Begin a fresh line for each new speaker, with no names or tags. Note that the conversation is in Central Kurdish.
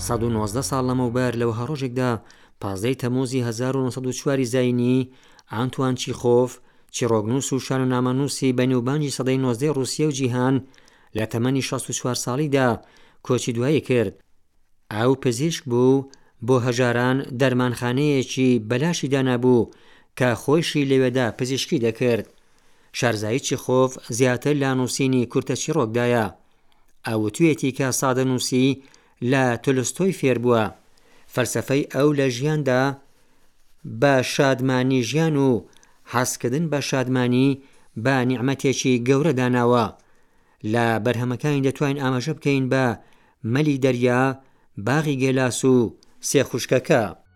1990 ساڵ لەمەوبەر لەوەها ڕۆژێکدا 15 تەمووزی 1904 زاینی ئانتوان چیخۆف چیرۆگنووس و شانۆنامەنووسی بەنێوبانجی سەدەی 19 رووسیا و جیهان لە تەمەنی 64 ساڵیدا کۆچی دوایی کرد. ئەو پزیشک بوو بۆ هەژاران دەرمانخانەیەکی بەلاشی دانابوو کە خۆیشی لەوێدا پزیشکی دەکرد. شارزایی چیخۆف زیاتر لە نووسینی کورتە چیرۆکدایە. ئەو توێتی کە سادە نووسی لە تۆلستۆی فێر بووە. فەلسەفەی ئەو لە ژیاندا بە شادمانی ژیان و حەزکردن بە شادمانی بە نیعمەتێکی گەورە داناوە. لە بەرهەمەکانی دەتوانین ئاماژە بکەین بە مەلی دەریا، باغی گێلاس و سێخوشکەکە.